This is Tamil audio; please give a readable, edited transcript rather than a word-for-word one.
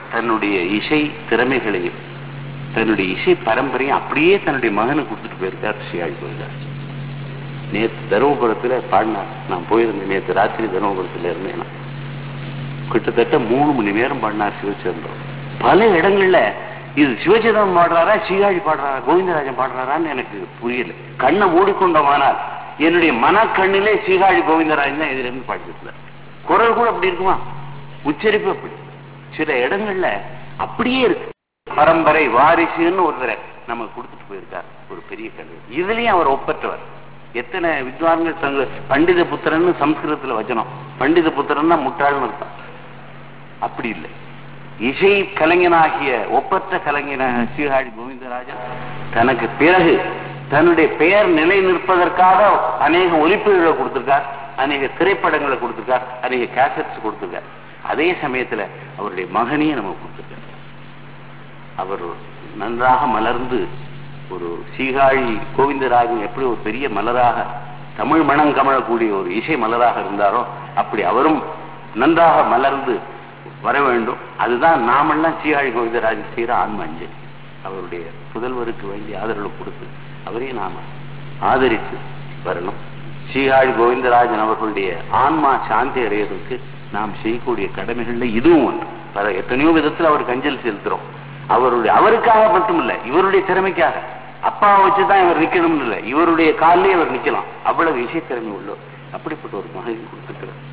தன்னுடைய இசை திறமைகளையும் தன்னுடைய இசை பரம்பரையும் அப்படியே தன்னுடைய மகனுக்கு கொடுத்துட்டு போயிருக்கார் சிவாஜி கோவிந்தராஜ். நேற்று தருமபுரத்துல பாடினார். நான் போயிருந்தேன் நேற்று ராத்திரி தருமபுரத்துல இருந்தேன். கிட்டத்தட்ட 3 மணி நேரம் பாடினார் சிவச்சந்திரன். பல இடங்கள்ல இது சிவச்சந்திரன் பாடுறாரா சிவாஜி பாடுறாரா கோவிந்தராஜன் பாடுறாரான்னு எனக்கு புரியல. கண்ணை மூடிக்கொண்டவானால் என்னுடைய மனக்கண்ணிலே சிவாஜி கோவிந்தராஜன் தான் எதிரிருந்து பாடிக்கிறார். குரல் கூட அப்படி இருக்குமா, உச்சரிப்பு அப்படி. சில இடங்கள்ல அப்படியே இருக்கு. பரம்பரை வாரிசுன்னு ஒருத்தரை நமக்கு கொடுத்துட்டு போயிருக்கார், ஒரு பெரிய கல்வி. இதுலயும் அவர் ஒப்பற்றவர். எத்தனை வித்வான்கள் தங்க பண்டித புத்திரன்னு சம்ஸ்கிருதத்துல வச்சனம். பண்டித புத்திரன்னா முட்டாள்னு அர்த்தம். அப்படி இல்லை. இசை கலைஞனாகிய ஒப்பற்ற கலைஞனாக சிவாஜி கோவிந்தராஜன் தனக்கு பிறகு தன்னுடைய பெயர் நிலை நிற்பதற்காக அநேக ஒலிப்புகளை கொடுத்திருக்கார், அநேக திரைப்படங்களை கொடுத்திருக்கார், அநேக கேசட்ஸ் கொடுத்திருக்கார். அதே சமயத்துல அவருடைய மகனையும் நமக்கு கொடுத்திருக்கார். அவர் நன்றாக மலர்ந்து ஒரு சீகாழி கோவிந்தராஜன் எப்படி ஒரு பெரிய மலராக தமிழ் மனம் கமழக்கூடிய ஒரு இசை மலராக இருந்தாரோ அப்படி அவரும் நன்றாக மலர்ந்து வர வேண்டும். அதுதான் நாமெல்லாம் சீகாழி கோவிந்தராஜன் செய்கிற ஆன்ம அஞ்சலி. அவருடைய புதல்வருக்கு வேண்டிய ஆதரவு கொடுத்து அவரையும் நாம ஆதரித்து வரணும். சீகாழி கோவிந்தராஜன் அவர்களுடைய ஆன்மா சாந்தி அடைவதற்கு நாம் செய்யக்கூடிய கடமைகள்ல இதுவும் ஒன்று. பல எத்தனையோ விதத்தில் அவருக்கு அஞ்சலி செலுத்துறோம். அவருக்காக மட்டுமில்லை, இவருடைய திறமைக்காக. அப்பாவை வச்சுதான் இவர் நிக்கணும்னு இல்லை, இவருடைய காலிலே அவர் நிக்கலாம். அவ்வளவு இசை திறமை உள்ளவர். அப்படிப்பட்ட ஒரு மகன் கொடுத்துக்கிறார்.